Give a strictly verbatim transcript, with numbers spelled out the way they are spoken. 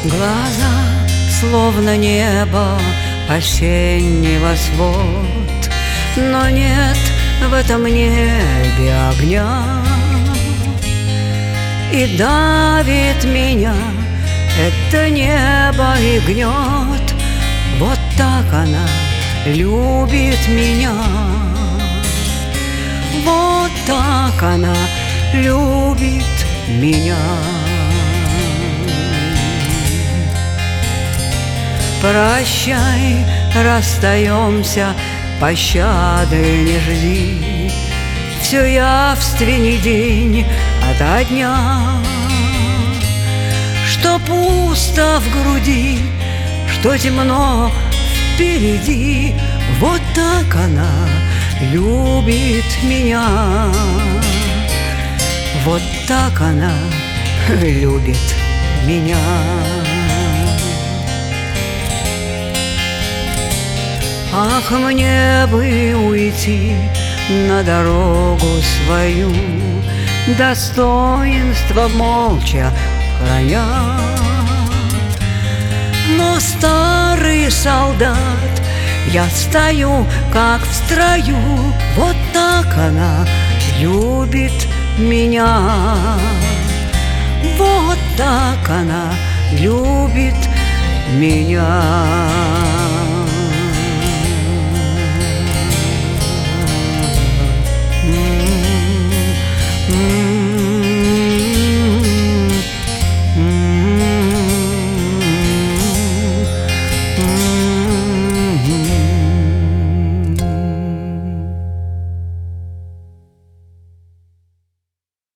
Глаза, словно небо осеннего свод, но нет в этом небе огня. И давит меня это небо и гнет. Вот так она любит меня. Вот так она любит меня. Прощай, расстаемся, пощады не жди. Все явственней день ото дня, что пусто в груди, что темно впереди. Вот так она любит меня. Вот так она любит меня. Ах, мне бы уйти на дорогу свою, достоинство молча храня. Но старый солдат, я стою, как в строю. Вот так она любит меня. Вот так она любит меня.